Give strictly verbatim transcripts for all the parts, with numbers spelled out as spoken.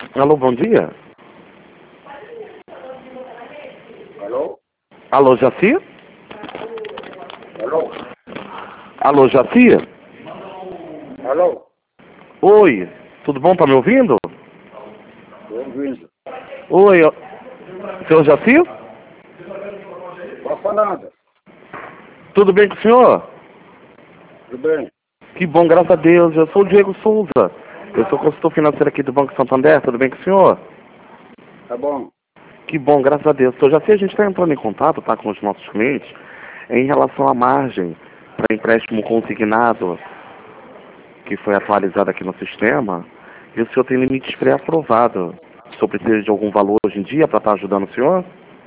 Alô, bom dia. Alô? Alô, Jaci? Alô? Alô, Jaci? Alô? Oi, tudo bom? Tá me ouvindo? Estou ouvindo. Oi, ó. Senhor Jaci? Estou falando. Tudo bem com o senhor? Tudo bem? Que bom, graças a Deus. Eu sou o Diego Souza. Eu sou consultor financeiro aqui do Banco Santander. Tudo bem com o senhor? Tá bom. Que bom, graças a Deus. Senhor Jaci, a gente está entrando em contato, tá, com os nossos clientes em relação à margem para empréstimo consignado que foi atualizado aqui no sistema. E o senhor tem limites pré-aprovados. O senhor precisa de algum valor hoje em dia para estar ajudando o senhor?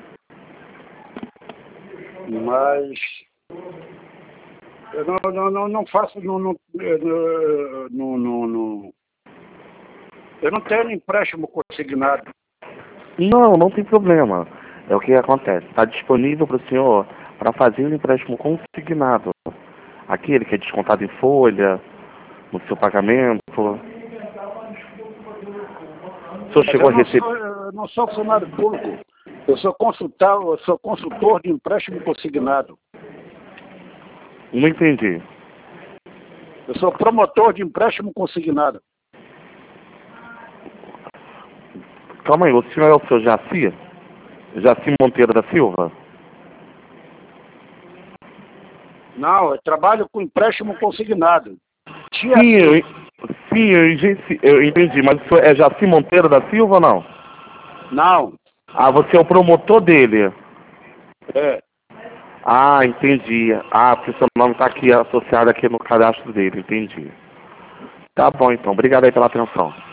Mas eu não, não, não, não faço, não, não, eu não, não, não, eu não tenho empréstimo consignado. Não, não tem problema. É o que acontece. Está disponível para o senhor para fazer um empréstimo consignado. Aquele que é descontado em folha, no seu pagamento. O senhor Mas chegou eu a não receber... sou, eu não sou funcionário público. Eu sou consultor, eu sou consultor de empréstimo consignado. Não entendi. Eu sou promotor de empréstimo consignado. Calma aí, o senhor é o seu Jaci? Jaci Monteiro da Silva? Não, eu trabalho com empréstimo consignado. Tia Sim, eu, Silva. sim, eu entendi, eu entendi, mas o senhor é Jaci Monteiro da Silva ou não? Não, Ah, você é o promotor dele. é. Ah, entendi. Ah, porque seu nome está aqui associado aqui no cadastro dele, entendi. Tá bom então, obrigado aí pela atenção.